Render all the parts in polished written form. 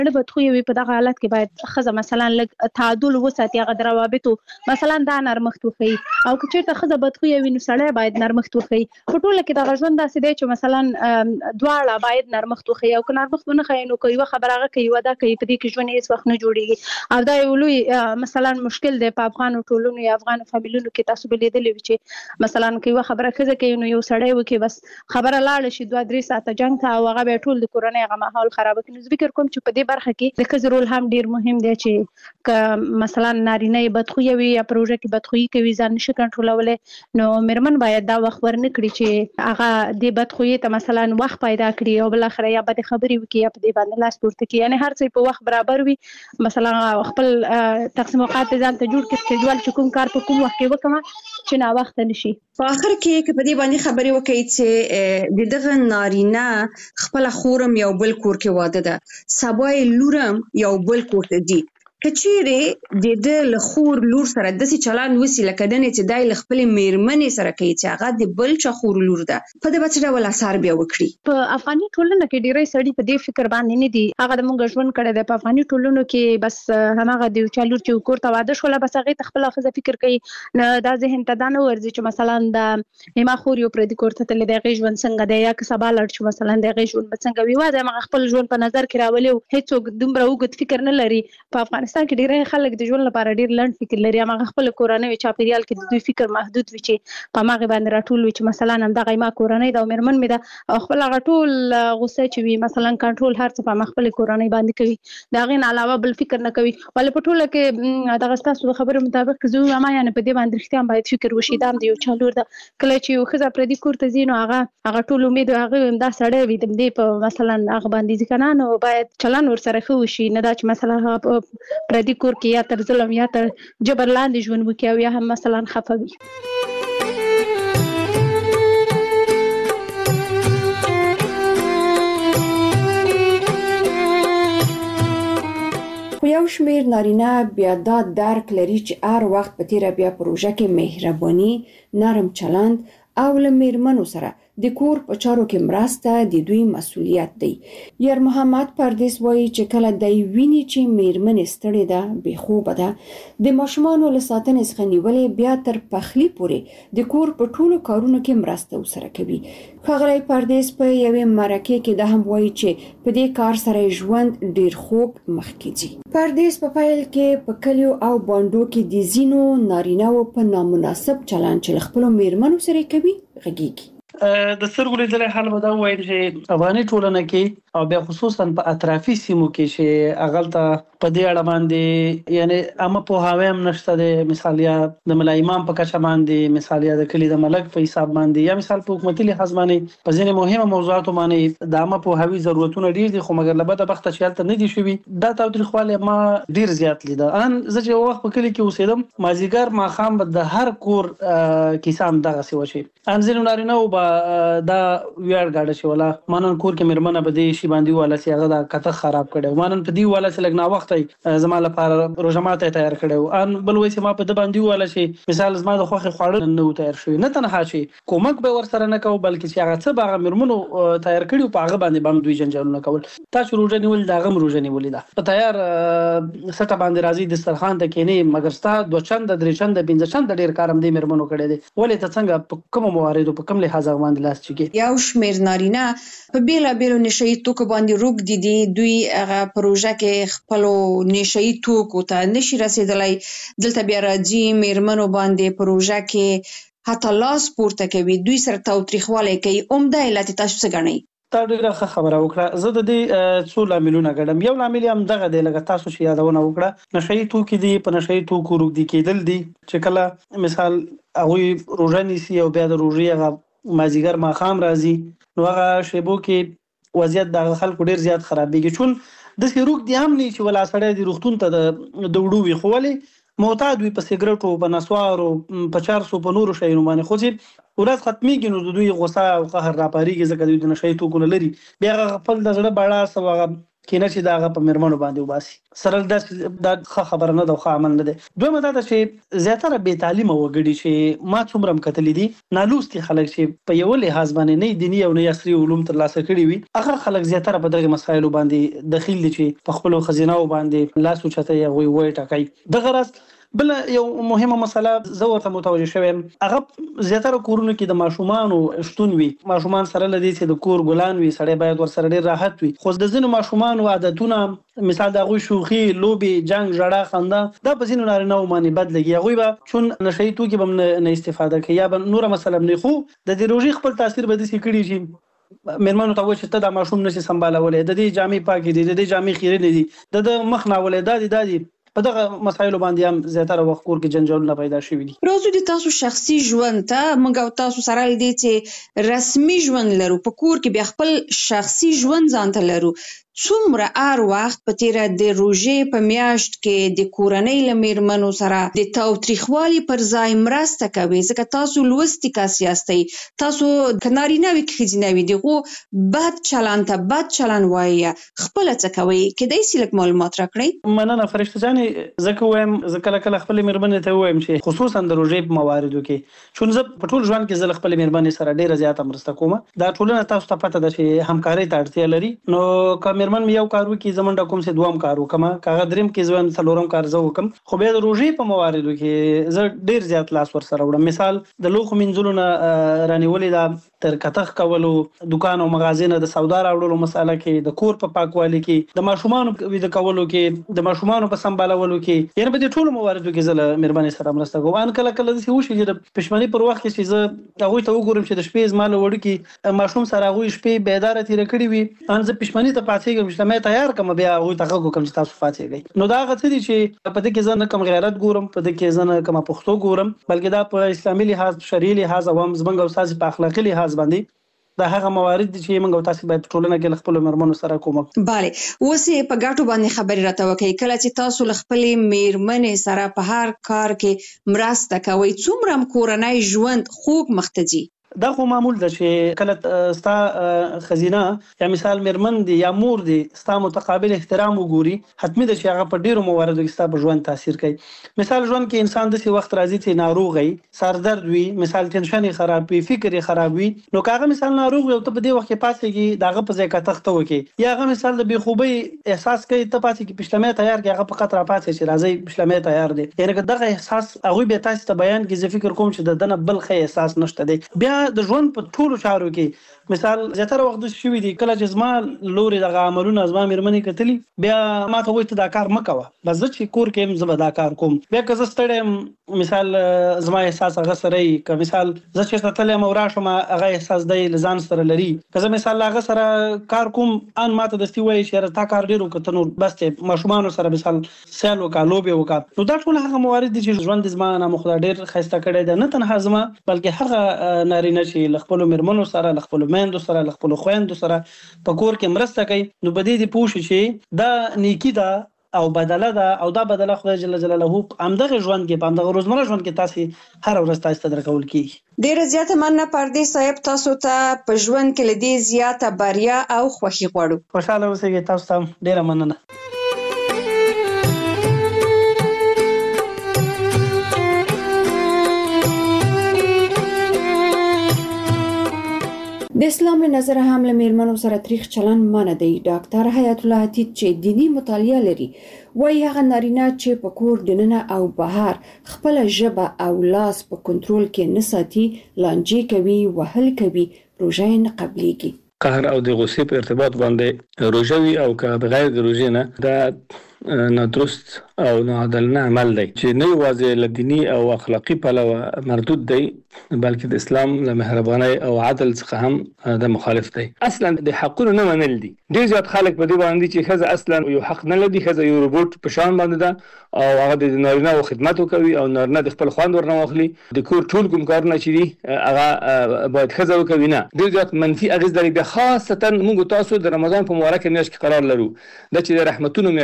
ډېر بدخویه وي په دغه حالت کې باید ښځه مثلا لږ تعادل وساتي، هغه د روابطو مثلا دا نرمښت وښیي. او که چېرته ښځه بدخویه وي نو سړی باید نرمښت وښیي. په ټوله کې دغه ژوند داسې دی چې مثلا دواړه باید نرمښت وښیي، او که نرمښت ونه ښیي نو که یوه خبره هغه کوي یوه دا کوي، په دې کې ژوند هېڅ وخت نه جوړېږي. او دا یو لوی مثلا مشکل دی په افغانو ټولنو یا افغانو فامیلونو کې. تاسو به لیدلي وي چې مثلا که یوه خبره ښځه کوي نو یو سړی وکړي بس خبره لاړه شي 2-3 ساعته جنګ ته، او هغه به ټول د کورنۍ هغه ماحول خرابه کړي. نو زه فکر کوم چې په دې برخه کې د ښځې رول هم ډېر مهم دی چې که مثلا نارینه یې بدخویه وي یا پروژه کې بدخویي کوي ځان نشي کنټرولولی، نو میرمن باید دا وخت ورنه کړي چې هغه دې بدخویي ته مثلا وخت پیدا کړي او بالاخره یا بدې خبرې وکړي یا په دې باندې لاس پورته کړي. یعنې هر څه په وخت برابر وي، مثلا خپل تقسیم اوقات ځان ته جوړ کړي، سکیجول چې کوم کار په کوم وخت کې وکړم چې ناوخته نشي. په آخر کې که په دې باندې خبرې وکړئ چې د دغه نارینه خپله خورم یو بل کور کې واده ده، سبا یې لورم یو بل کور ته ځي، که چیرې د ده له خور لور سره داسې چلند وسي لکه دنې چې دی له خپلې میرمنې سره کوي چې هغه د بل چا خور لور ده، په دې به څه ډول اثر بیا وکړي؟ په افغاني ټولنه کې ډېری سړي په دې فکر باندې نه دي. هغه د مونږ ژوند کړی دی په افغاني ټولنو کې، بس هماغه د یو چا لور چې کور ته واده شوله بس هغې ته خپله ښځه فکر کوي. نو دا ذهن ته دا نه ورځي چې مثلا د ما خور یو پردي کور ته تللی دی، هغې ژوند څنګه دی، یا که سبا لاړ شو مثلا د هغې ژوند به څنګه وي. واده همغه خپل ژوند په نظر کې راولي او هېڅوک دومره اوږد فکر نه لري. په افغانستان کې ډېری خلک د ژوند لپاره ډېر لنډ فکر لري. همغه خپل کورنۍ چاپېریال کې د دوی فکر محدود وي چې په همغې باندې راټول وي چې مثلا همدغه ما کورنۍ ده او میرمن مې ده، او خپل هغه ټول غوسه چې وي مثلا کنټرول هر څه په همغه خپلې کورنۍ باندې کوي، د هغې نه علاوه بل فکر نه کوي. ولې په ټوله کې دغه ستاسو د خبرو مطابق که زه ووایم یعنې په دې باندې رښتیا هم باید فکر وشي دا هم د یو چا لور ده. کله چې یو ښځه پردي کور ته ځي نو هغه ټول امید هغه دا سړی وي د دې په مثلا هغه باندې ځي که نه، نو باید چلند ورسره ښه وشي، نه دا چې مثلا هغه په پردي کور کې یا تر ظلم یا تر جبر لاندې ژوند وکړي او یا هم مثلا خفه وي. خو یو شمیر نارینه بیا دا درک لري چې هر وخت په تیره بیا پروژه کې مهرباني، نرم چلند او له میرمنو سره د کور په چارو کې مرسته د دوی مسؤلیت دی. یار محمد پردیس وایي چې کله دی ویني چې میرمنې ستړې ده، بې خوبه ده، د ماشومانو له ساتنې څخه نیولې بیا تر پخلي پورې د کور په ټولو کارونو کې مرسته ورسره کوي. ښاغلی پردیس په یوې مرکې کې دا هم وایي چې په دې کار سره ژوند ډیر خوږ مخکې ځي. پردیس په پیل کې په کلیو او بانډو کې د ځینو نارینه‌وو په نامناسب چلند چې له خپلو میرمنو سره کوي غږیږي. د سترګو لیدلی حال به دا ووایم چې افغاني ټولنه کې او بیا خصوصا په اطرافي سیمو کې چې هغلته په دې اړه باندې یعنې عامه پوهاوی هم نشته دی. مثال یا د ملا امام په کچه باندې، مثال یا د کلي د ملک په حساب باندې، یا مثال په حکومتي لحاظ باندې په ځینې مهمه موضوعاتو باندې د عامه پوهاوي ضرورتونه ډېر دي، خو مګر له بده بخته چې هلته نه دي شوي. دا تاوتریخوالی ما ډېر زیات لیده. زه چې یو وخت په کلي کې اوسېدم، مازدیګر ماښام به د هر کور کیسه هم دغسې وشي. ځینې نارینه‌وو به دا ویاړ ګاډه چې ولا ما نن کور کې میرمنه به دې شي باندې واله چې هغه دا کته خراب کړی، ما نن په دې واله چې لږ ناوخته زما لپاره روژه ماته یې تیار کړی، ان بل وایي چې ما په ده باندې وواله چې مثال زما د خوښې خواړه نه و تیار شوي. نه تنها چې کومک به ورسره نه کوو، بلکې چې هغه څه به هغه میرمنو تیار کړي په هغه باندې به هم دوی جنجالونه کول. تا چې روژه نیولې د هغه هم روژه نیولې ده، په تیار سټه باندې راځي دسترخوان ته کښېنې، مګر ستا 2 چنده 3 چنده 5 چنده ډېر کار هم دې میرمنو کړی دی. ولې ته څنګه په کومو مواردو په کوم لحاظ باندې لاس چکې؟ یو شمیر نارینه په بیلابیلو نشهیي توکو باندې روږدي دي، دوی هغه پروژه کې خپلو نشهیي توکو ته نشي رسېدلی، دلته بیا راځي میرمنو باندې پروژه کې حتی لاس پورته کوي، دوی سره تاوتریخوالی کوي. عمده علت تاسو څه ګڼئ؟ تا ډېره ښه خبره وکړه. زه د دې څو لاملونه ګڼم. یو لامل هم دغه دی لکه تاسو چې یادونه وکړه، نشهیي توکي دي، په نشهیي توکو روږدي کېدل دي چې کله مثال هغوی روژه نیسي او بیا د روژې هغه مازدیګر ماښام راځي، نو هغه شیبو کې وضعیت د هغه خلکو ډېر زیات خرابېږي. چون داسې روږدي هم نه چې ولا سړی د روغتون ته د وړو وي، خو ولې معتاد وي په سګرټو، په نسوارو، په چارسو، په نورو شیانو باندې، خو چې ورځ ختمېږي نو د دوی غوسه او قهر راپارېږي ځکه دوی د نشهیي توکو نه لري. بیا هغه خپل د زړه بړاس او هغه کینه چې دا هغه په میرمنو باندې وباسي سره دا خبره نه ده خو عمل نه ده. دویمه دا ده چې زیاتره بې تعلیمه وګړي چې ما څومره هم کتلي دي نالوستي خلک چې په یو لحاظ باندې نه دیني او نه عصري علوم ترلاسه کړي وي هغه خلک زیاتره په دغه مسایلو باندې دخیل دي چې په خپلو خزینه‌و باندې لاس اوچتوي هغوی وایي ټاکي. دغه راز بل یو مهمه مسله زه ورته متوجه شوم هغه زیاتره کورونو کې د ماشومانو شتون وي. ماشومان سره لدی چې د کور ګلان وي سړی باید ورسره ډیر راحت وي خو د ځینو ماشومانو عادتونه مثال د هغوی شوخي لوبي جنگ ژړا خندا دا په ځینو نارینه‌و باندې بد لګي هغوی به چون نشئی توکي به نه استفاده کوي یا به نوره مسله نه خو د دې روژې خپل تاثیر به داسې کړي چې میرمنو ته وایي چې ته دا ماشوم نشي سمبالولی د دې جامې پاکې دي د دې جامې خیرنې دي د مخ ناولې دا دي په دغه مسایلو باندې هم زیاتره وخت کور کې جنجالونه پیدا شوي دي. راځو د تاسو شخصي ژوند ته موږ او تاسو سره دي چې رسمي ژوند لرو په کور کې بیا خپل شخصي ژوند ځان ته لرو څومره هر وخت په تیره د روژې په میاشت کې د کورنۍ له میرمنو سره د تاوتریخوالي پر ځای مرسته کوي ځکه تاسو لوستي کس یاستئ تاسو که نارینه وي که ښځینه وي دغو بد چلند وایي خپله څه کوئ کیدای شي لږ معلومات راکړئ. مننه فرشته جانې زه که وایم زه کله کله خپلې میرمنې ته ووایم چې خصوصا د روژې په مواردو کې چون زه په ټول ژوند کې زه له خپلې میرمنې سره ډېره زیاته مرسته کوم دا ټولنه تاسو ته پته ده چې همکارۍ ته اړتیا لري نو که میرمن مې یو کار وکړي زه منډه کوم چې دوم کار وکړم که هغه دریم کې زه څلورم کار زه وکړم خو بیا د روژې په مواردو کې زه ډېر زیات لاس ورسره وړم. مثال د لوښو مینځلو نه رانیولې ده تر کتغ کولو دکان او مغازې نه د سودا راوړلو مساله کې د کور په پاکوالي کې د ماشومانو ویده کولو کې د ماشومانو په سمبالولو کې یعنې په دې ټولو مواردو کې زه له میرمنې سره مرسته کوم. ان کله کله داسې وشي چې د پښمنۍ پر وخت کې چې زه هغوی ته وګورم چې د شپې زما له وړوکي ماشوم سره هغوی شپې بیداره تېره کړې وي ان زه پښمنۍ ته پاڅېږم چې مې تیار کړم بیا هغوی ته غږ وکړم چې تاسو پاڅېږئ نو دا هغه څه دي چې په دې کې زه نه کم غیرت ګورم په دې کې زه نه کمه پښتو ګورم بلکې دا په اسلامي لحاظ شرعي لحاظ او هم زموږ او ستاسې په اخلاقي لحاظ باندې دا هغه موارد دي چې موږ تاسو باید ټولنه کې خپل میرمنو سره کوم. bale اوسې په ګټو باندې خبرې راته وکړئ کله چې تاسو خپل میرمنې سره په هر کار کې مرسته کوئ څومره کورنۍ ژوند خوږ مخته ځي؟ دا خو معمول ده چې کله ستا خزینه یا مثال میرمن دی یا مور دی ستا متقابل احترام وګوري حتمی ده چې هغه په ډیرو مواردو کې ستا په ژوند تاثیر کوي. مثال ژوند کې انسان داسې وخت راځي چې ناروغ وي سردرد وي مثال ټینشن خراب وي فکر خراب وي نو کاغه مثال ناروغ وي او ته په دې وخت کې پاتېږي داغه په ځای کې تخته وکي یا هغه مثال د بېخوبۍ احساس کوي ته پاتې کې پښلمې تیار کې هغه په خطر پاتې چې راځي پښلمې تیار دي یعنی دغه احساس هغه به تاسو ته بیان کې زه فکر کوم چې د دنه بل خې احساس نشته دی. بیا د ژوند په ټولو چارو کې مثال زیاتره وخت شوی دی کله چې زما لوري دغه عملونه زما میرمنې کتلی بیا ما ته وایي ته دا کار مه کوه بس زه چې کور کې یم زه به دا کار کوم بیا که زه ستړی یم مثال زما احساس هغه سره وي که مثال زه چېرته تللی یم او راشم هغه احساس دی له ځان سره لري که زه مثال هغه سره کار کوم ان ما ته دستي وایي چې یاره تا کار ډېر وکړه ته نور بس دی ماشومانو سره مثال سیال وکړه لوبې وکړه نو دا ټول هغه موارد دي چې ژوند زما نامخدا ډېر ښایسته کړی دی نه تنها زما بلکې هغه نارینه چې له خپلو میرمنو سره له خپلو میندو سره له خپلو خویندو سره په کور کې مرسته کوي نو په دې پوه شي چې دا نیکي ده او بدله ده او دا بدله خدای جل جلاله همدغه ژوند کې په همدغه روزمره ژوند کې تاسو هر ورځ تاسو ته درکول کیږي. ډیره زیاته مننه پردیس صاحب تاسو ته په ژوند کې لدی زیاته بریا او خوښي غواړو. خوشاله اوسئ تاسو ته ډیره مننه. د اسلام له نظره هم له میرمنو سره تریخ چلند منع دی. ډاکټر حیات الله عتیق چې دینی مطالعه لري وایي هغه نارینه چې په کور دننه او بهر خپل ژبه او لاس په کنټرول کې نه ساتي لانجې کوي وهل کوي روژه نه قبليږي. قهر او د غصې په ارتباط باندې روژه وي او که بغیر د روژې نه دا نادرست او ناعادلانه عمل دی چې نه یوازې له دیني او اخلاقي پلوه مردود دی بلکې د اسلام له مهربانۍ او عدل څخه هم د مخالف دی. اصلا د حقونو نه منل دي. ډېر زیات خلک په دې باندې چې ښځه اصلا یو حق نه لري ښځه یو روبوټ په شان باندې ده او هغه د نارینه او خدمت کوي او نارینه د خپل خوند ورنه واخلي د کور ټول کوم کارونه چې دي هغه باید ښځه وکوي نه. ډېر زیات منفي اغېز لري. بیا خاصتا موږ تاسو د رمضان په مبارکه میاشت کې قرار لرو دا چې د رحمتونو میاشت او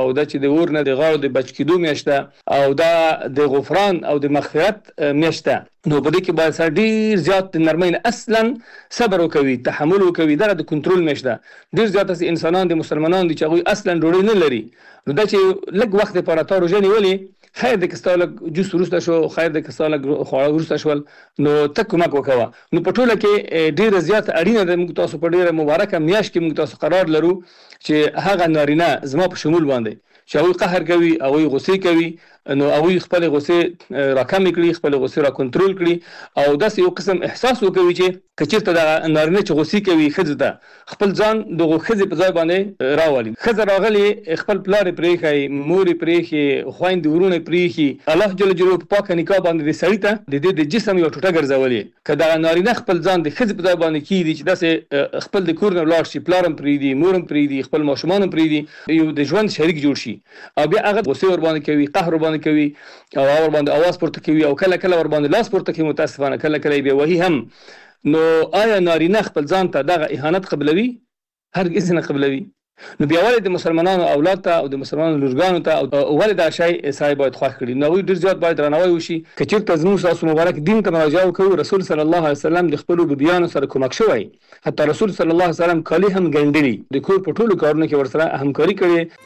او د چې د اور نه د غاړو د بچ کېدو میاشته او دا د غفران او د مغفرت میاشته. نو په دې کې باید سره ډیر زیات د نرمۍ اصلا صبر وکوي، تحمل وکوي، دا د کنټرول میاشته. ډیر زیات انسانان د مسلمانانو دي چې هغه اصلا ډوډۍ نه لري، نو دا چې لږ وخت لپاره تا روزه نیولې خیر د کستاله جوس ورسته شو، خیر د کستاله خواړه ورسته شول، نو تک کومک وکوه. نو په ټوله کې ډیر زیات اړینه ده موږ تاسو په ډیره مبارکه میاشت کې موږ تاسو قرار لرو چې هغه نارینه زما په شمول باندې چې هغوی قهر کوي، هغوی غصې کوي، نو هغوی خپل غصې راکمې کړي، خپل غصې را کنټرول کړي او داسې یو قسم احساس وکوي چې که چېرته دغه نارینه چې غصې کوي ښځې ته خپل ځان دغو ښځې په ځای باندې راولي. ښځه راغلې خپل پلار یې پرېښی، مور یې پرېښي، خویندې ورونه یې پرېښي، الله جل جلاله په پاکه نکاح باندې د سړي ته د دې د جسم یوه ټوټه ګرځولې. که دغه نارینه خپل ځان د ښځې په ځای باندې کېږدي چې داسې خپل د کور نه ولاړ شي، پلار هم پرېږدي، مور هم پرېږدي، خپل ماشومان هم پرېږدي، یو د ژوند شریک جوړ شي او بیا هغه غصې ورباندې کوي، قهر ورباندې کوي او ور باندې आवाज پورته کوي او کله کله ور باندې لاس پورته کوي، متاسفانه کله کله به وਹੀ هم. نو آیا نارینه خپل ځان ته دغه اهانت قبلوي؟ هرگز نه قبلوي. نو بیا ولې د مسلمانانو اولاد ته او د مسلمانانو لورګانو ته او ولې دا شی سړی باید خوښ کړي؟ نو ډېر زیات باید درناوی وشي. که چېرته زموږ تاسو مبارک دین ته مراجعه وکړو، رسول صلی الله علیه وسلم د خپلو بیبیانو سره کومک شوی، حتی رسول صلی الله علیه وسلم کالي هم ګنډلي، د کور په ټولو کارونو کې ورسره همکاري کړې.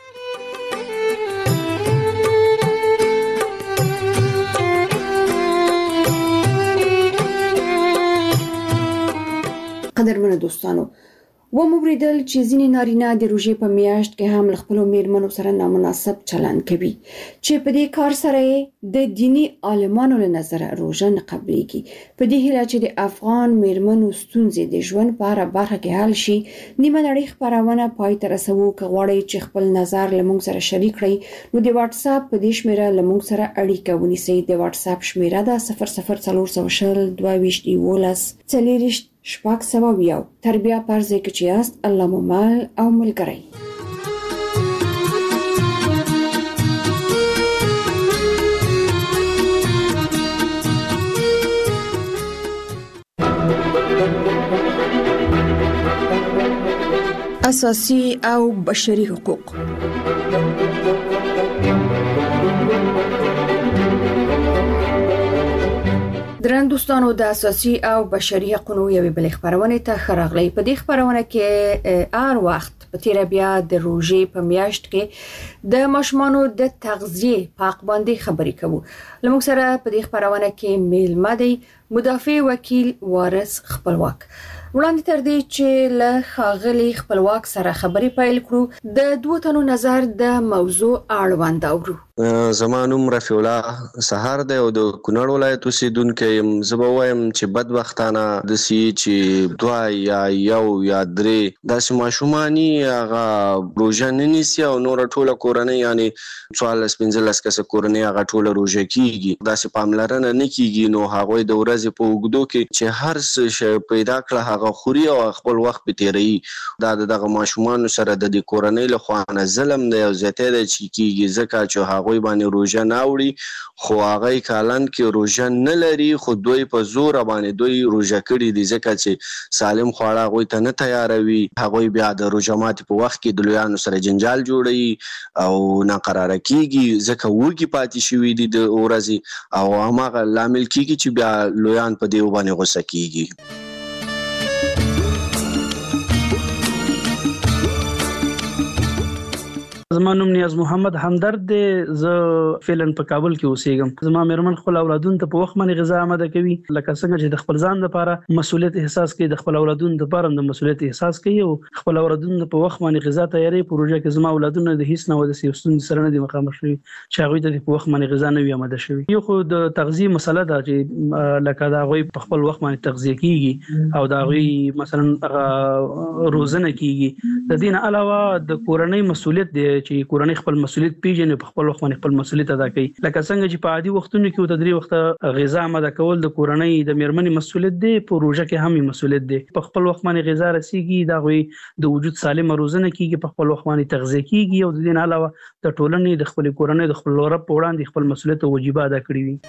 قدرمنو دوستانو، وموریدل چې ځینې نارینه د روژې په میاشت کې هم له خپلو میرمنو سره نامناسب چلند کوي چې په دې کار سره د دینی عالمانو له نظره روژه نه قبليږي. په دې هیله چې د افغان میرمنو ستونزې د ژوند په هره برخه کې حل شي، نیمه نړۍ خپرونه پای ته رسوو. که غواړئ چې خپل نظر له موږ سره شریک کړئ نو د واتس اپ په دې شمیره له موږ سره اړیکه ونیسئ. د واتس اپ شمیره ده 00420 22 40 4 تر بیا پرځای کې چې یاست الله مو مل او ملګری. اساسي او بشري حقوق. درن دوستانو، د اساسي او بشري حقوقو یوې بلې خبرونه ته خراغلی. په دې خبرونه کې هر وخت په تیر بیا د روژې په میاشت کې د ماشومانو د تغذیه پاک باندې خبرې کوو. لموږ سره په دې خبرونه کې میلمه دی مدافع وکیل وارث خپلواک. وړاندې تر دې چې له ښاغلي خپلواک سره خبرې پیل کړو، د دوه تنو نظر د موضوع اړوند اورو. زمانوم رفیع الله سهار دی او د کونړ ولایت اوسیدونکی یم. زه به وایم چې بدبختانه داسې چې دوه یا یو یا درې داسې ماشوماني هغه روژه نه نیسي او نوره ټوله کورنۍ یعنې 14-15 کسه کورنۍ هغه ټوله روژه کېږي، داسې پاملرنه نه کېږي. نو هغوی د ورځې په اوږدو کې چې هر څه شی پیدا کړه هغه خوري او خپل وخت په تیروي. دا دغه ماشومانو سره د دې کورنۍ له خوا نه ظلم دی او زیاتی دی چې کېږي، ځکه چې هغوی باندې روژه نه وړي خو هغوی کالن کې روژه نه لري، خو دوی په زور باندې دوی روژه کړي دي ځکه چې سالم خواړه هغوی ته نه تیاروي. هغوی بیا د روژه ماتي په وخت کې د لویانو سره جنجال جوړوي او ناقراره کېږي ځکه وږي پاتې شوي دي د ورځې او هماغه لامل کېږي چې بیا لویان په دې باندې غوسه کېږي. زما نوم نیاز محمد همدرد دی. زه فعلا په کابل کې اوسېږم. زما مېرمن خپل اولادونو ته په وخت باندې غذا آماده کوي، لکه څنګه چې د خپل ځان لپاره مسؤلیت احساس کوي، د خپل اولادونو لپاره هم د مسؤلیت احساس کوي او خپل اولادونو په وخت باندې غذا تیاری. پروژه کې زما اولادونو د هیڅ نه ودسي ستونزې سره نه دي مخامخ شوي چې هغوی ته په وخت باندې غذا نه وي آماده شوي. یو خو د تغذیه مسله ده چې لکه د هغوی په خپل وخت باندې تغذیه کېږي او د هغوی مثلا روزنه کېږي. د دې نه علاوه د کورنۍ مسؤلیت دی چې کورنۍ خپل مسؤلیت پیژني، په خپل وخت باندې خپل مسؤلیت ادا کوي. لکه څنګه چې په عادي وختونو کې د 3 وخت غذا آماده کول د کورنۍ د میرمنې مسؤلیت دی، په روژه کې هم مسؤلیت دی. په خپل وخت باندې غذا رسیږي، دا غوي د وجود سالمه روزنه کیږي، په خپل وخت باندې تغذیه کیږي او د دې نه علاوه د ټولنې د خپل کورنۍ د خپل رب په وړاندې خپل مسؤلیت او واجبات ادا کړی وي.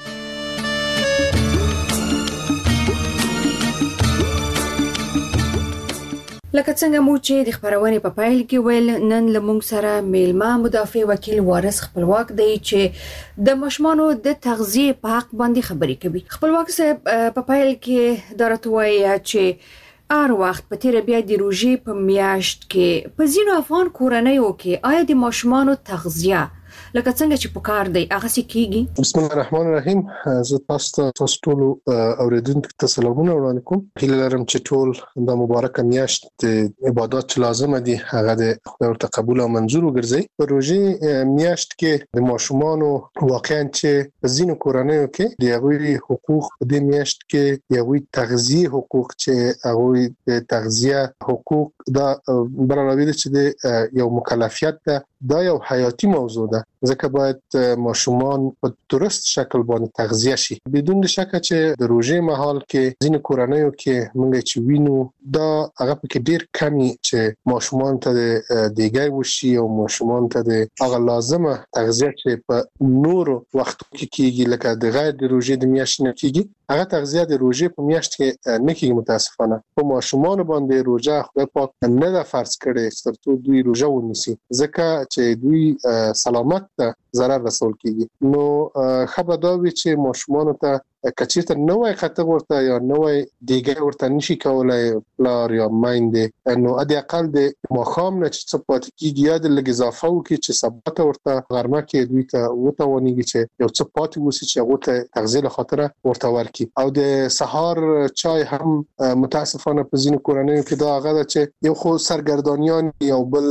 لکه لکه څنګه مو چې د خبرونې په پایل کې ویل، نن لمونږ سره میلمه مدافع وکیل وارث خپلواک دی چې د ماشومانو د تغذیه په حق باندې خبرې کوي. خپلواک صاحب په پایل کې درته وایي چې هر وخت په تیر بیا د روژې په میاشت کې په ځینو افغان کورنیو کې آیا د ماشومانو تغذیه لکه څنګه چې پکار دی هغه څه کیږي؟ بسم الله الرحمن الرحیم. زه تاسو ټول اوریدونکو ته سلامونه وړاندې کوم. هیله لرم چې ټول د مبارکه میاشت د عبادت چې لازمه دي هغه د خدای ورته قبول او منظور وګرځي. په روژې میاشت کې د ماشومانو واقعا چې په ځینو کورنیو کې د هغوی حقوق په دې میاشت کې د هغوی تغذیه حقوق چې هغوی د تغذیه حقوق دا برابروي چې د یو مکلفیت ده، دا یو حیاتي موضوع ده، ځکه باید ماشومان په درست شکل باندې تغذیه شي. بدون شک چې د روژې مهال کې ځینې کورنیو کې موږ چې وینو دا هغه پکې ډیر کمی چې ماشومان ته د دیګای وشي او ماشومان ته د هغه لازمه تغذیه چې په نورو وختو کې کیږي لکه د غیر د روژې د میاشتې نه کیږي، هغه تغذیه د روژې په میاشت کې نه کیږي. متاسفانه په ماشومان باندې روژه خدای پاک نه دا فرض کړي ترڅو دوی روژه ونیسي، ځکه چې دوی سلامت ته ضرر رسول کیږي. نو خبر دا وی چې ماشومان ته کچیرته نوې خطر ورته یا نوې دیګه ورته نشي کولای پلار یا مایندې، نو ادي اقل د مخام نه چې څه پاتې کیږي یا د لږ اضافه وکړي چې سبا ته ورته غرمه کې دوی ته وتاونيږي چې یو څه پاتې وسی چې هغه ته تغذیه خاطره ورته ورکړي. او د سحر چای هم متاسفانه په ځینو کورنیو کې دا هغه چې یو خو سرګردانیان یو بل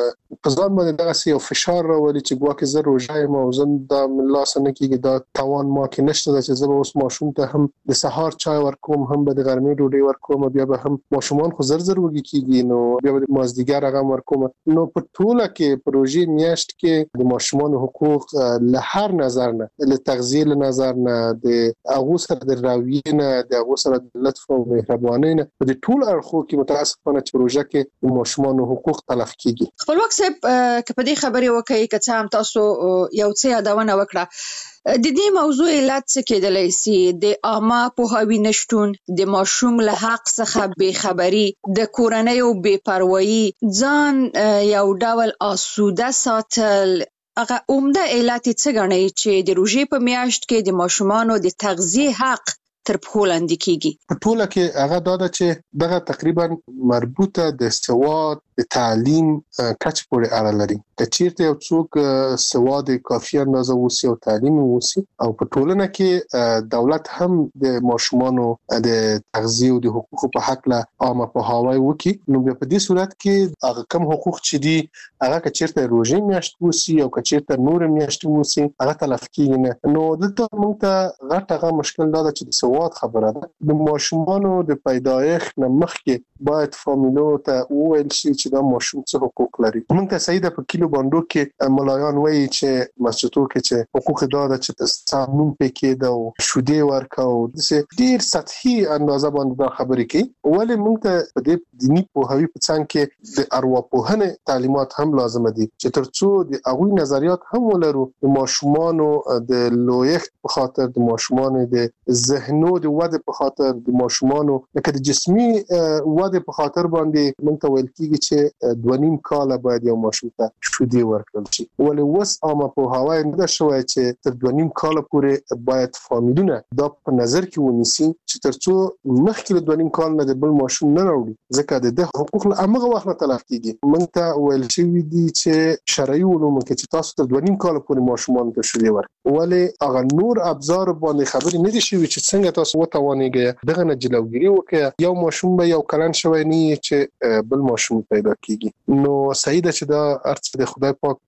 په ځان باندې دغه یو فشار راولي چې ګواکې زه روژه یم او زه دا من لاس نه کیږي، دا توان ما کې نشته چې زه اوس ماشوم ته هم د سحر چای ورکوم، هم به د غرمې ډوډۍ ورکوم، بیا به هم ماشومان خو زر وږي کیږي، نو بیا به د مازدیګر هغه ورکوم. نو په ټوله کې پروژې میاشت کې د ماشومان حقوق له هر نظر نه، له تغذیه له نظر نه، د هغه سره د راویې نه، د هغه سره د لطف او مهربانۍ نه، د ټول اړخو کې متاسفانه چې پروژه کې د ماشومان حقوق تلف کیږي. خپلواک صاحب که په دې خبرې وکړي که څه هم تاسو یو څه یادونه وکړه، د دې موضوع علت څه کېدلی سي؟ د عامه پوهاوي نشټون، د ماشوم له حق څخه بې خبري، د کورنیو بې پروایي، ځان یو ډول آسوده ساتل، هغه عمده علت څه ګڼئ چې د روژې په میاشت کې د ماشومانو د تغذیه حق تر پښو لاندې کیږي؟ په ټوله کې هغه دا ده چې دغه تقریبا مربوطه د سواد د تعلیم کچ پورې اړه لري. که چیرته یو څوک سواد کافي اندازه وسی او تعلیم وسی او په ټولنه کې دولت هم د ماشومانو د تغذیه او د حقوقو په حق له عامه پوهاوی وکي، نو په دې صورت کې هغه کم حقوق چې دي هغه که چیرته روژې میاشت وسی او که چیرته نور میاشت وسی هغه تلف کیږي نه. نو دلته موږ ته غټه مشکل دا ده چې د سواد خبره ده. د ماشومانو د پیدایښت نه مخکې باید فامیلو ته وویل شي چې دا ماشوم څه حقوق لري. موږ ته سیده په کیلو باندې کې ملایان وایي چې مسجدو کې چې حقوق دا ده چې سامون پکې دا او شودې ورکاو د ډیر سطحي اندازه باندې دا خبرې کوي. ولې موږ ته په دې دیني پوهاوی په څنګ کې د ارواپوهنې تعلیمات هم لازم دي چې ترڅو د هغوی نظریات هم ولرو، د ماشومانو د لویښت په خاطر، د ماشومانو د ذهنو د وده په خاطر، د ماشومانو لکه د جسمي وده په خاطر باندې موږ ته ویل کیږي چې 2.5 کال باید یو ماشوم ته شودې ورکړل شي. ولې وس عامه پوهاوی نه شوی چې تر 2.5 کال پورې باید فامیلونه دا په نظر کې ونیسي چې ترڅو مخکې له 2.5 کال نه د بل ماشوم نه راوړي، ځکه د حقوق له هغه وخت نه تلف کیږي. موږ ته ویل شوی دي چې شرعي علوم کې چې تاسو تر 2.5 کال پورې ماشومان ته شودې ورکړئ، ولې هغه نور ابزار باندې خبرې نه دي شوی چې څنګه تاسو وتوانیږئ دغه نه جلوګیری وکړئ. یو ماشوم به یو کلن شوی نه چې بل ماشوم پیدا کیږي. نو صحیح ده چې دا ارڅ د خدای پاک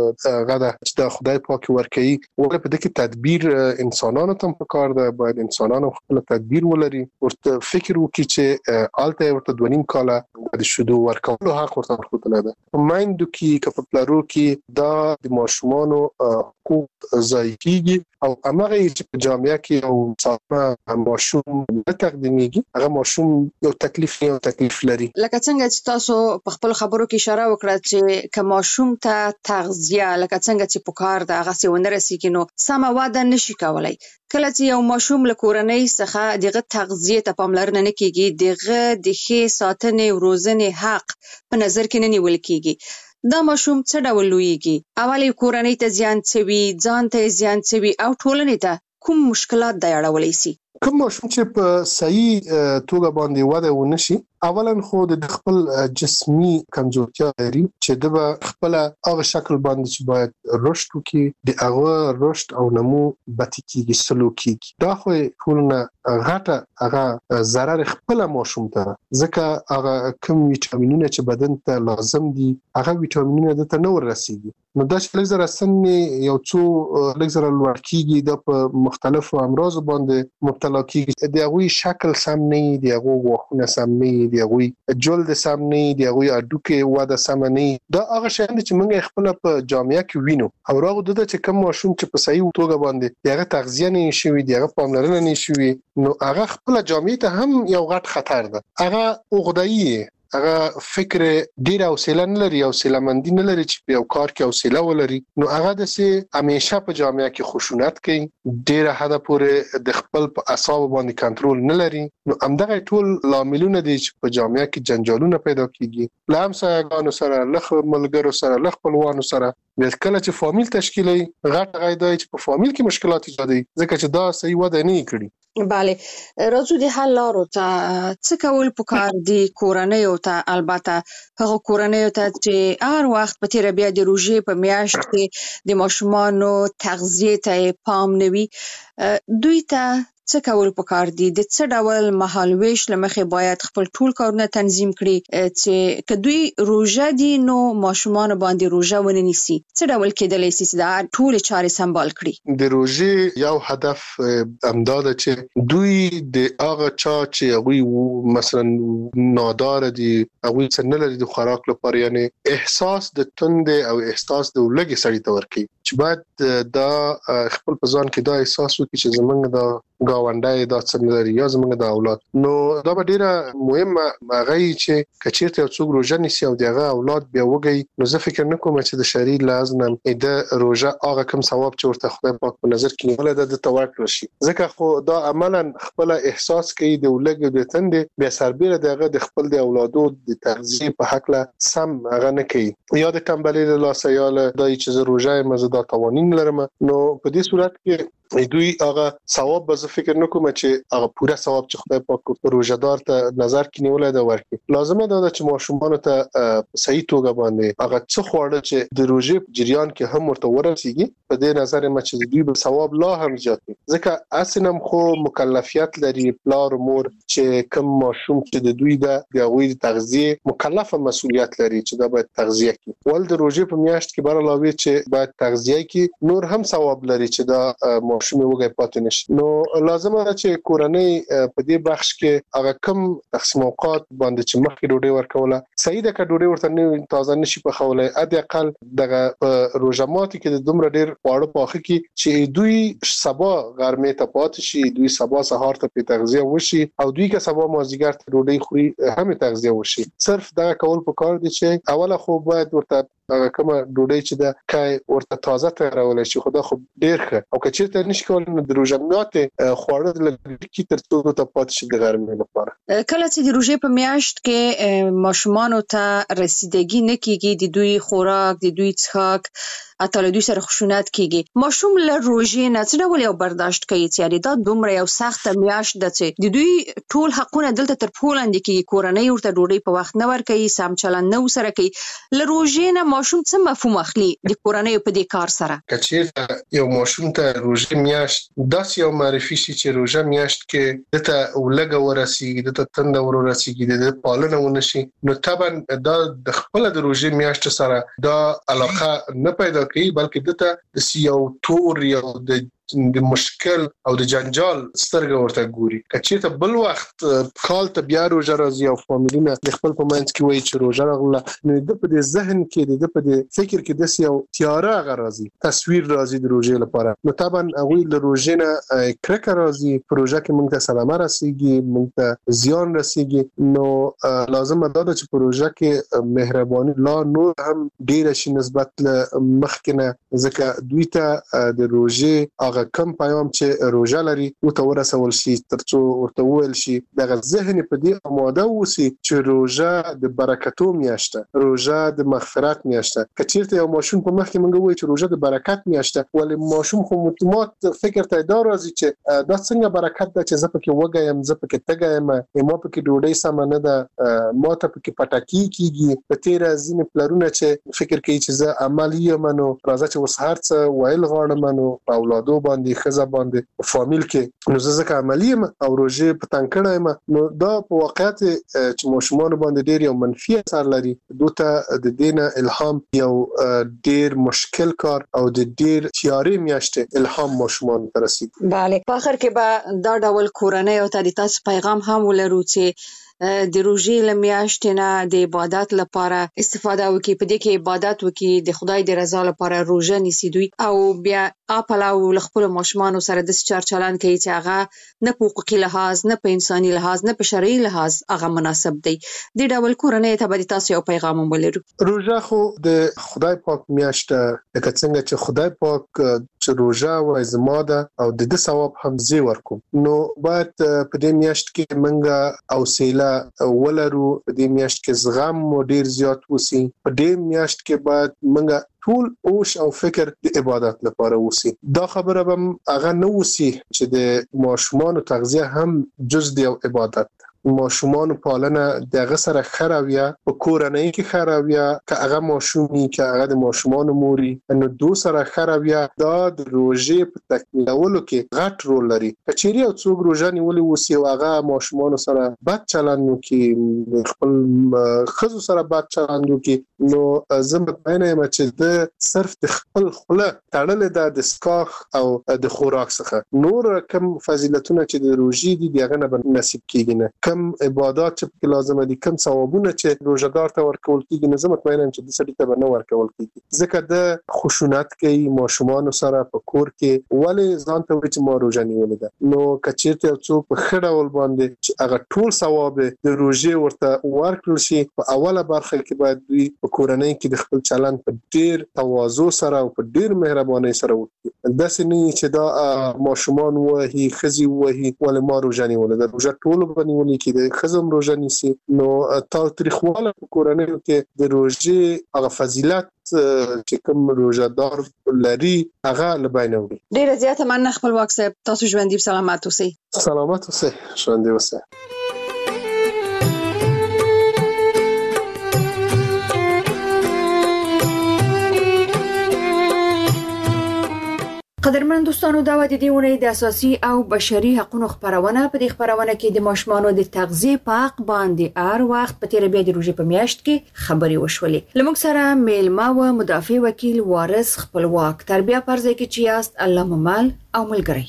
غدا چې دا خدای پاک ورکړي، ولې په دې کې تدبیر انسانانو ته په کار ده. باید انسانانو خپل تدبیر ولري، ورته فکر وکړي چې آلته ورته 2.5 کال د شودو ورکولو حق ورته ورکړل ده. مایندو کې کپلارو کې دا د ماشومانو حقوق ضایع کیږي او هغه چې په جامعه کې او ساتنه ماشوم نه تقدیمېږي هغه ماشوم یو تکلیف لري. لکه څنګه چې تاسو په خپل خبرو کې اشاره وکړه چې که ماشوم ته تغذیه لکه څنګه چې پکار ده هغه څه ونه رسیږي نو سمه وده نشي کولای. کله چې یو ماشوم له کورنۍ څخه دغه تغذیه ته پاملرنه نه کیږي دغه د ښې ساتنې او روزنې حق په نظر کې نه نیول کیږي دا ماشوم څه ډول لویږي اولی کورنۍ ته زیان څوي ځان ته زیان څوي او ټولنې ته کوم مشکلات د اړولای شي. کوم ماشوم چې په صحیح توګه باندې وده ونشي اولا خو د خپل جسمي کمزورتیا لري چې د خپل هغه شکل باندې چې باید رشد وکړي د هغه رشد او نمو بتکیږي سلوکي دا خو ټولنه غټه هغه ضرر خپل ماشوم ته ځکه هغه کوم ویټامینونه چې بدن ته لازم دي هغه ویټامینونه د ته نه ورسیږي نو دا چې لږ زره سن یو څو لږ زره لوړ کیږي د په مختلفو امراض باندې مبتلا کیږي د هغه شکل سم نه دی هغه غوښونه سم نه دی هغه جلد سم نه دی هغه اډوکه واده سم نه دا هغه شیان چې موږ خپل په جامعه کې وینو او راغو د چې کوم ماشوم چې په صحیح توګه باندې هغه تغذیه نه شوی دی هغه پاملرنه نه شوی نو هغه خپل جامعه ته هم یو غټ خطر ده هغه عقده‌ای هغه فکر ډیر حوصله نه لري او سلامندی نه لري چې په یو کار کې حوصله ولري نو هغه د سه همیشه په جامعه کې خشونت کوي ډیر حد پورې د خپل په اعصاب باندې کنټرول نه لري نو همدغه ټول لاملونه دي چې په جامعه کې جنجالونه پیدا کیږي لام سایګانو سره لخ ملګرو سره لخ خپلوانو سره د کله چې فامیل تشکیلي غټ غیدای چې په فامیل کې مشکلات ایجادي ځکه چې دا صحیح وده نه کړي. بله راځو د حل لارو ته څه کول پکار دي کورنۍ ته البته هغه کورنۍ ته چې هر وخت په تیر بیا د روژې په میاشت کې د ماشومانو تغذیه ته پام نوي دوی ته څه کول پکار دي د څه ډول مهالويش لمخې باید خپل ټول کارونه تنظیم کړي چې کدوې روژه دي نو ماشومان باندې روژه ونه نیسي څه ډول کېدلی شي چې دا ټول چارې سمبال کړي. د روژې یو هدف امداد چې دوی د هغه چا چې هغه مثلا نادار دي هغه څنګه لري د خوراک لپاره یعنی احساس د تند او احساس د لګي سړی تور کی چې باید دا خپل پزان کې دا احساس وکړي چې زمونږ دا گاونډای دا څنګه لري یا زمونږ د اولاد نو دا به ډیره مهمه هغه چې کچیرته یو څوک روزه نیسي او دغه اولاد بیا وګي نو زه فکر نه کوم چې د شری لازم د روزه هغه کوم ثواب چې ورته خدای پاک په نظر کې نیول د توکل شي ځکه خو دا عملاً خپل احساس کوي د ولګ د تند بیا سربېره دغه د خپل د اولادو د تغذیه په حق له سم هغه نه کوي یا د کمبلې له لاسیاله دای چې روزه مزه قوانین لرم نو په دې صورت کې دوی هغه ثواب به فکر نکوم چې هغه پوره ثواب چې خدای پاک روزدار ته نظر کې نیولای دا ورکړي لازمه ده چې ماشومان ته صحیح توګه باندې هغه څه خوړل چې د روزې جریان کې هم ورته ورسیږي په دې نظر ما چې دوی به ثواب لا هم زیات ځکه اسنم خو مکلفیت لري پلار مور چې کوم ماشوم چې د دوی د غوي تغذیه مکلفه مسؤلیت لري چې دا باید تغذیه کوي ول د روزې په میاشت کې بار علاوه چې باید تغذیه کوي نور هم ثواب لري چې دا ماشوم وګي پاتې نشي نو لازمه ده چې کورنۍ په دې بخش کې هغه کم تقسیم اوقات باندې چې مخکې ډوډۍ ورکوله صحیح ده که ډوډۍ ورته نه تازه نشي پخولای ادي اقل دغه روزه ماتي کې د دومره ډیر واړه پاخه کې چې دوی سبا غرمه ته پاتې شي دوی سبا سهار ته په تغذیه وشي او دوی که سبا مازیګر ته ډوډۍ خوري هم تغذیه وشي صرف دا کول پکار دي چې اوله خو باید ورته هغه کومه ډوډۍ چې دا کای ورته تازه تیارول شي خدا خو ډیر ښه او که چیرته نشي کولای نو د روزه ماتي خوړل لږ تر څو ته پاتې شي د غرمې لپاره کله چې د روزې په میاشت کې ماشومان ته رسیدګي نه کیږي د دوی خوراک د دوی څښاک اته له دوی سره خشونت کیږي ماشوم له روزې نه څه ډول یو برداشت کوي چې دا دومره یو سخت میاشت ده چې د دوی ټول حقونه دلته تر پولاند کې کورنۍ ورته ډوډۍ په وخت نه ورکوي سم چلند نه وسره کوي له روزې نه ماشوم څه مفهوم اخلي د کورنۍ په دې کار سره کچیر یو ماشوم ته روزې میاشت داس یو معرفي شي چې روزه میاشت کې دته ولګ ورسیږي دته تند ورسیږي د پالنه ونشي نو طبعا دا د خپل د روزې میاشت سره دا علاقه نه پیدا کوي بلکې دته د یو تور یو د د مشکل او د جنجال سترګه ورته ګوري. کچېرته بل وخت کال ته بیا روزه راځي او فامیلونه د خپل په منځ کې وایي چې روزه راغله، نو د په دې ذهن کې د په دې فکر کې د یو تیاره غراځي، تصویر راځي د روزه لپاره. نو طبعا هغه د روزه نه کرکه راځي، پروژه کې موږ ته سلامه رسیږي، موږ ته زیان رسیږي. نو لازم ده چې پروژه کې مهرباني لا نور هم ډیر شي نسبت له مخکنه، ځکه دوی ته د روزه هغه کم پیغام چې روزه لري او ته ورسول شي، ترڅو ورته وویل شي دغه ذهن په دې آماده وسی چې روزه د برکتو میاشته، روزه د مغفرت میاشته. کچیرته یو ماشوم په مخ کې موږ وایو چې روزه د برکت میاشته، ولې ماشوم خو متمات فکر ته دا راځي چې دا څنګه برکت ده چې زه پکې وګایم، زه پکې تګایم، ما پکې ډوډۍ سم نه ده، ما ته پکې پټاکی کیږي. په تیر ځین پلرونه چې فکر کوي چې زه عملی منو، راځه چې وس هر څه وایل غواړم منو په اولادو باندې، خزه باندې، فامیل کې، نو زه ځکه عملی او روزه په تنکړم. نو دا په واقعیت چې ماشومان باندې ډیر یو منفي اثر لري. دوته د دینه الهام یو ډیر مشکل کار او د ډیر تیاری میاشته الهام ماشومان ترسي. بله، په اخر کې به دا ډول کورنۍ او تاسو پیغام هم ولرو چې د روزي لمیاشتې نه د عبادت لپاره استفاده وکړي، په دې کې عبادت وکړي، د خدای د رضا لپاره روزه نیسي دوی، او بیا خپل او خپل ماشومان سره د چار چلان کوي چې هغه نه په حقوقي لحاظ، نه په انساني لحاظ، نه په شرعي لحاظ هغه مناسب دی. د ډول کورنۍ ته به تاسو یو پیغام ولرو. روزه خو د خدای پاک میاشته، لکه څنګه چې خدای پاک چې روزه وای زما ده او د دې ثواب هم زی ورکوم، نو باید په دې میاشت کې منګه او سیله ولرو، په دې میاشت کې زغم مو ډیر زیات وسی، په دې میاشت کې باید منګه ټول اوش او فکر د عبادت لپاره وسی. دا خبره به هغه نه وسی چې د ماشومان تغذیه هم جز د عبادت، ماشومان پالنه دغه سره خراویا په کورنۍ کې خراویا، که هغه ماشومي که هغه د ماشومان موري، نو دو سره خراویا دا د روزه په تکمیلولو کې غټ رول لري. کچېری او څوک روزه نیولې وسی او هغه ماشومان سره بد چلند وکړي، خپل خزو سره بد چلند وکړي، نو زه مطمئنه یم چې د صرف د خپل خله تړل د سکاخ او د خوراک څخه نور کم فضیلتونه چې د روزي دي دغه نه نصیب کیږي، نه کم عبادت چې لازم دي، کم ثوابونه چې روزدار ته ورکول کیږي، نه زه مطمئنم چې د سړي ته نه ورکول کیږي، ځکه د خشونت کوي ماشومان سره په کور کې، ولې ځان ته چې ما روزه نیولې ده. نو کچیرته څوک په خړه ول باندې چې هغه ټول ثواب د روزه ورته ورکړل شي، په اوله برخه کې باید دوی په کورنۍ کې د خپل چلند په ډیر تواضع سره او په ډیر مهرباني سره وکړي. داسې نه چې دا ماشومان وهي خزي وهي ولې ما روزه نیولې ده، روزه ټول باندې کې د خزم روزه نیسي. نو تاریخواله په کورنۍ کې د روزه هغه فضیلت چې کوم روزدار لري هغه لباینه وي. ډیره زیاته مننه خپلواک صاحب، تاسو ژوندۍ سلامت اوسئ. سلامت اوسئ، ژوندۍ اوسئ. قدرمن دوستانو، دا و د دې ونې د اساسي او بشري حقوقو خبرونه. په دې خبرونه کې د ماشومانو د تغذیه په حق باندې هر وخت په تیر بیا د روزي په میاشت کې خبري وشولې. لمونږ سره میلمه و مدافع وکیل وارث خپلواک تربیه پرځای کې چې یاست، الله ممال او ملګری.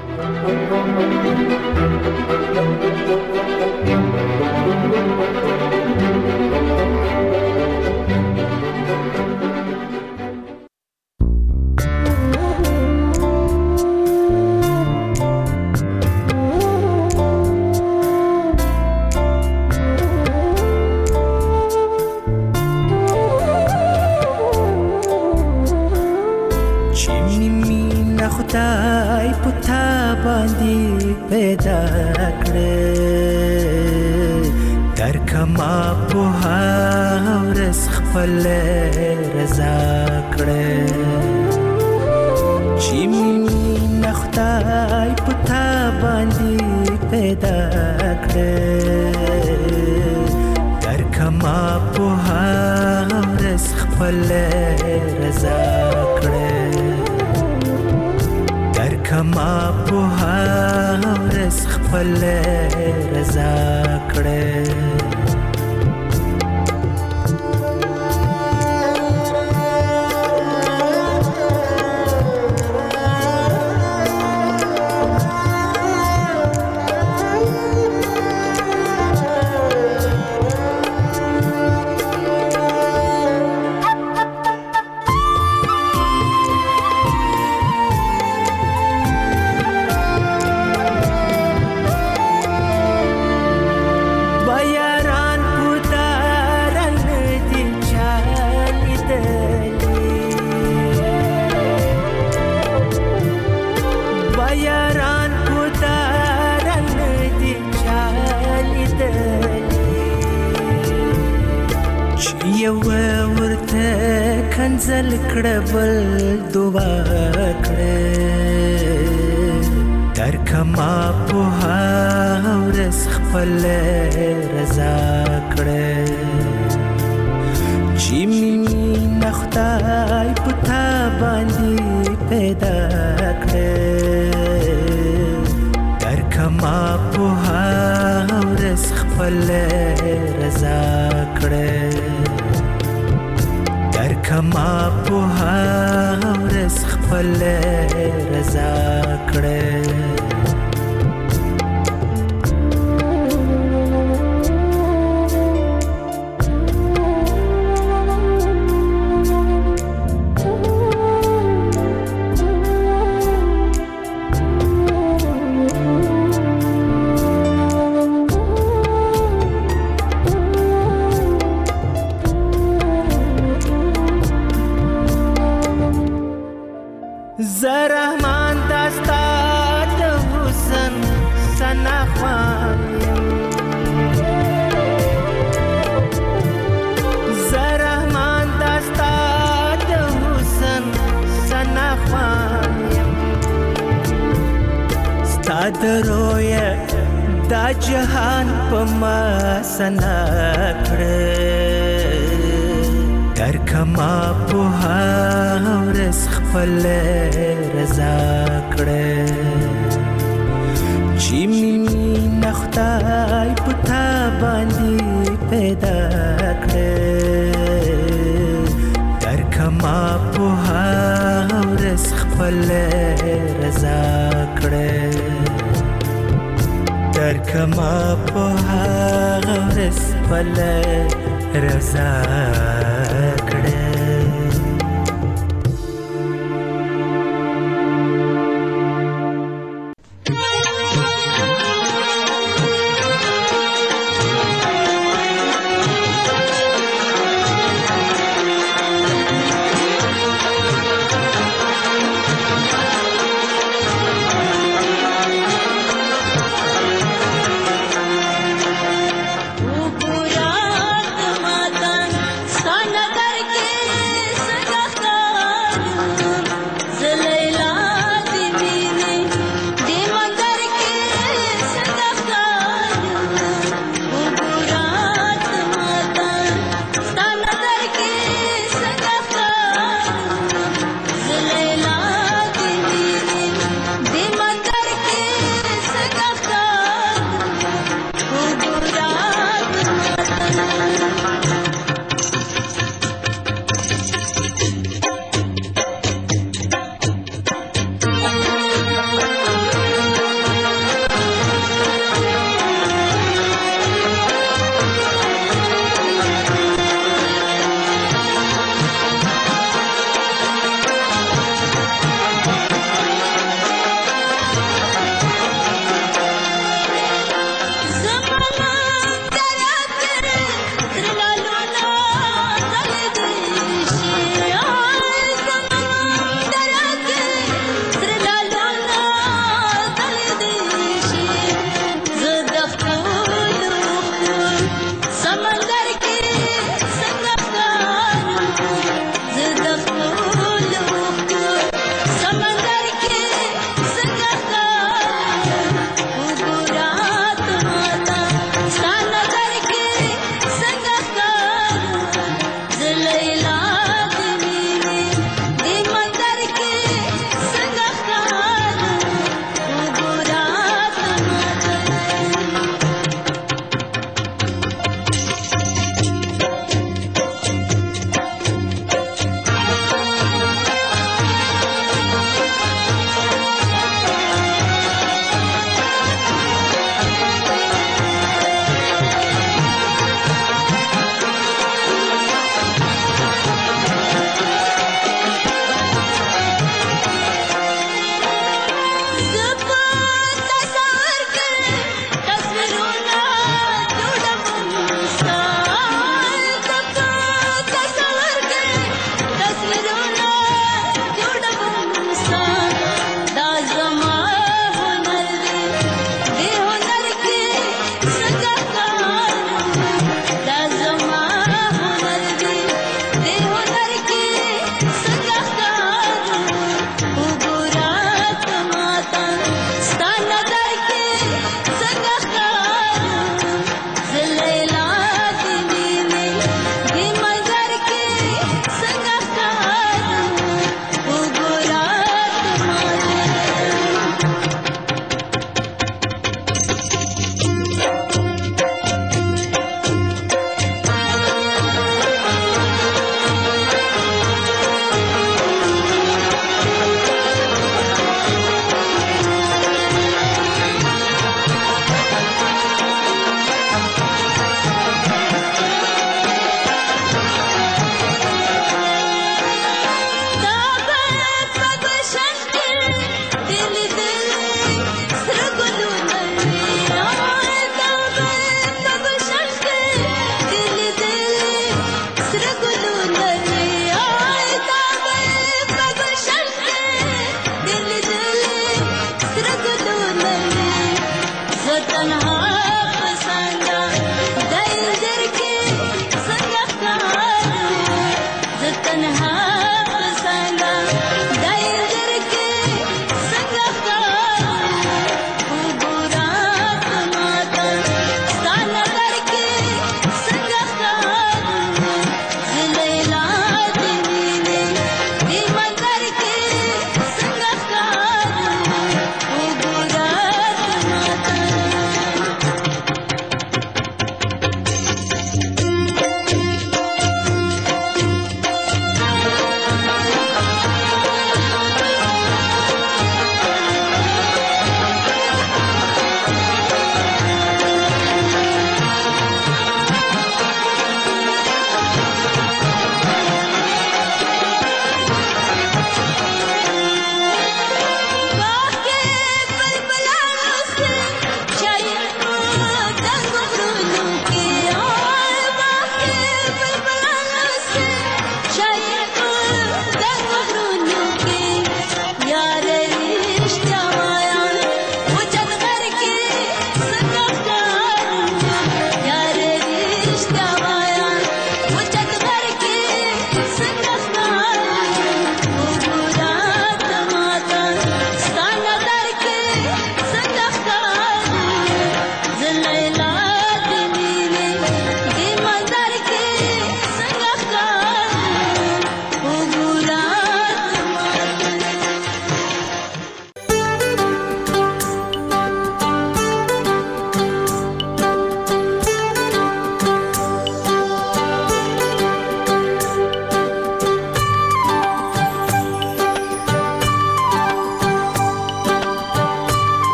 خدای پتا باندې پیدا کړې، در کما په هاورس خپل رضا کړې، چې مين خدای پتا باندې پیدا کړې، در کما په هاورس خپل رضا کړې، کما په هرس خپل رضا کړې. یو ورته کنزل کړه بل دعا کړه درکما په ورس خپل رضا کړه چې مینه خدای پتا باندې پیدا کړه درکما په ورس خپل رضا کړه درکما په ورس خپل رضا کړه زرحمان داستا د حسن سنا خوایم زرحمان داستا د حسن سنا خوایم ستا د رویا دا جهان په ما سنا کړه درکما په ورس خپل رضا کړه چې مینه خدای پتا باندې پیدا کړه درکما په ورس خپل رضا کړه درکما په ورس خپل رضا کړه Sky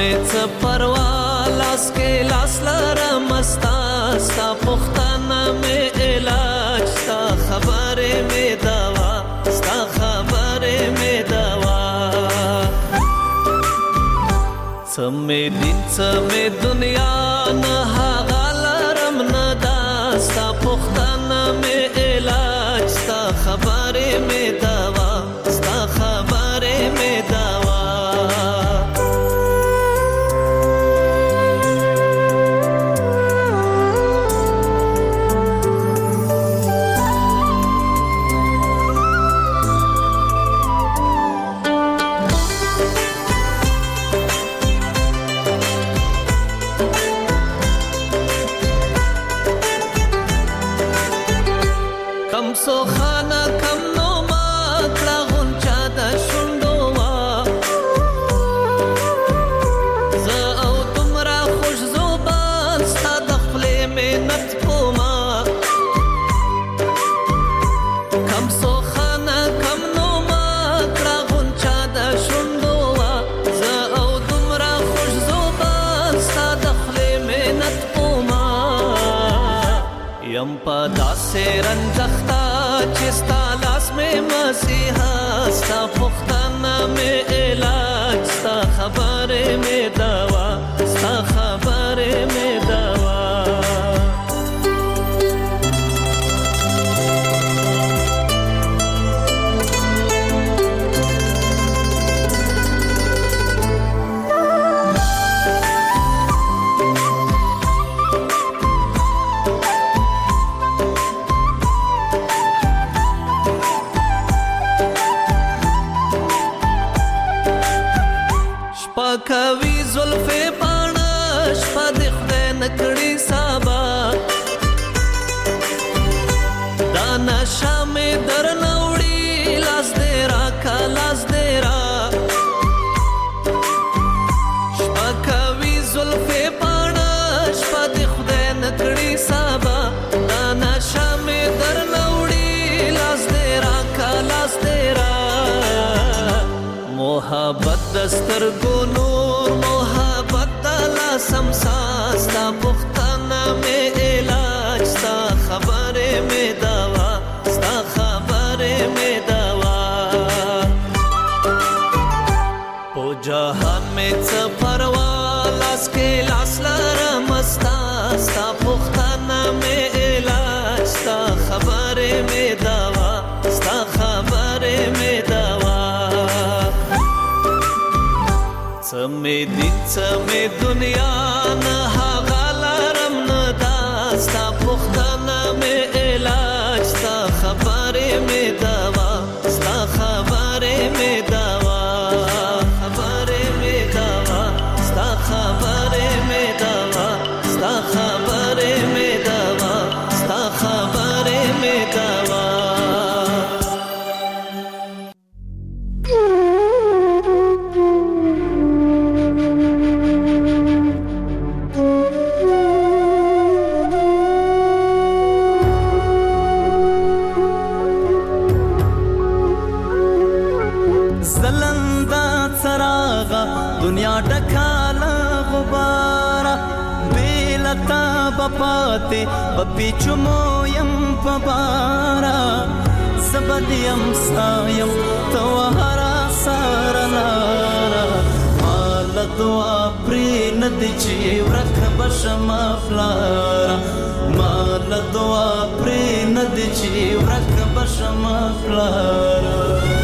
مې څه پروا لاس کې لاس لرم ستا ستا پوښتنه مې علاج ستا خبرې مې دوا ستا خبرې مې دوا څه مې دین څه مې دنیا نه هغه لرم نه دا ستا پوښتنه مې علاج ستا خبرې مې دوا ستا خبرې مې دوا رنځختا چې ستا لاس مې مسیحا ستا پوښتنه مې علاج ستا خبرې مې دوا ستا خبرې مې دوا کوي زلفې پاڼه شپه د خدای نکړي سبا دا نشه مې درنه وړي لاس دې راکه لاس دې را شپه کوي زلفې پاڼه شپه د خدای نکړي سبا دا نشه مې درنه وړي لاس دې راکه لاس دې را محبت دسترګو نور محبت دلا سمسا ستا پختانه مې علاج ستا خبرې مې دوا ستا خبرې مې دوا په جهان مې څه پروا لاس کې لاس لرم ستا ستا پختانه مې علاج ستا خبرې مې دوا ستا خبرې مې دوا څه مې دین څه مې دنیا نه هغه لرم نه دا ستا پوښتنه مې علاج ستا خبرې مې دوا ستا خبرې مې دوا خبرې مې دوا ستا خبرې مې دوا ستا خبرې مې دوا ستا خبرې مې دوا پاتے پپی چمو یم پبارا زبدیم سایم تو هرا سارنارا مال دعا پری ندی چی ورک بشما فلارا مال دعا پری ندی چی ورک بشما فلارا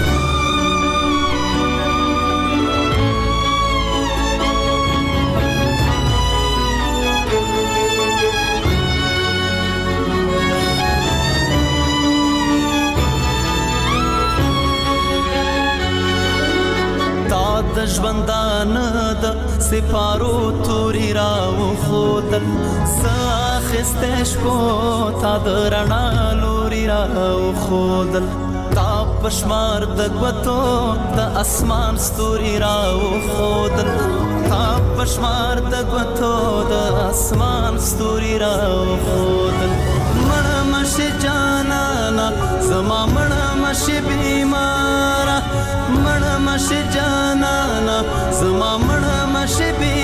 د ژوندانه د سپارو توري راو خودل ساخسته شپو تا د رڼا لوري راو خودل تا پشمار د غوتو د اسمان ستوري راو خودل تا پشمار د غوتو د اسمان ستوري راو خودل مړ مشه جانانا زما مړ مشه بیمارا مړ مشه جانانا زما مړ مشه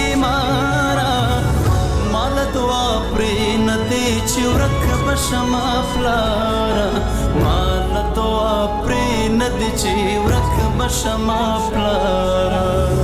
بشما پلارا مال دعا پرې ندی چې ورک بشما پلارا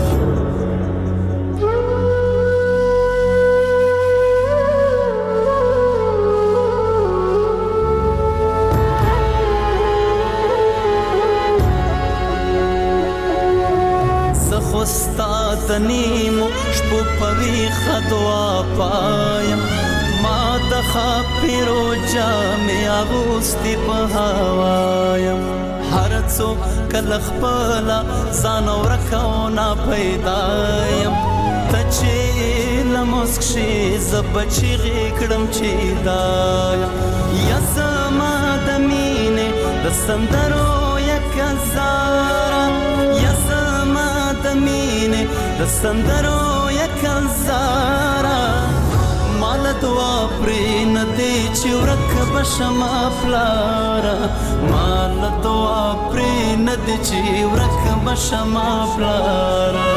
استاد نیمو شپو پوی خدوا پایم ما د خاپیرو جامې اغوستې په هوایم هر څوک کله خپله ځان ورکه او ناپیدایم ته چې له مسک شې زه به چیغې کړم چې دایم یا زما د مینې د سندرو یکه زاره یا د مینې د سندرو یکه زاره مال دعا پرې ندی چې ورک بشما پلاره مال دعا پرې ندی چې ورک بشما پلاره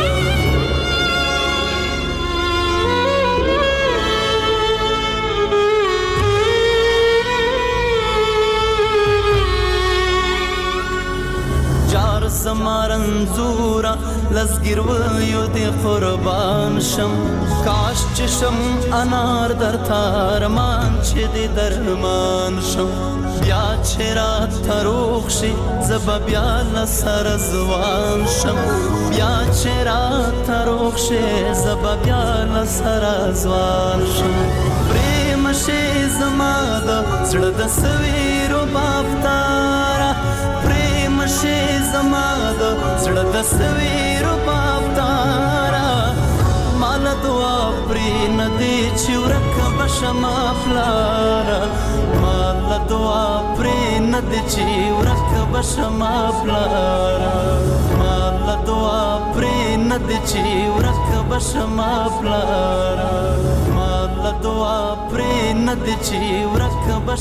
زمارنزورا لزګر ویو دی قربان شم کاش چې شم انار در تارمان چې دی درمان شم بیا چې رات تروخ شي زب بیا لسر زوان شم بیا چې رات تروخ شي زب بیا لسر زوان شم پریم شي زما د زړه د سویرو بافتارا شي زما د زړه د سویرو بافتارا مال دعا پرې ندی چې ورک بشما پلارا مال دعا پرې ندی چې ورک بشما پلارا مال دعا پرې ندی چې ورک بشما پلارا مال دعا پرې ندی چې ورک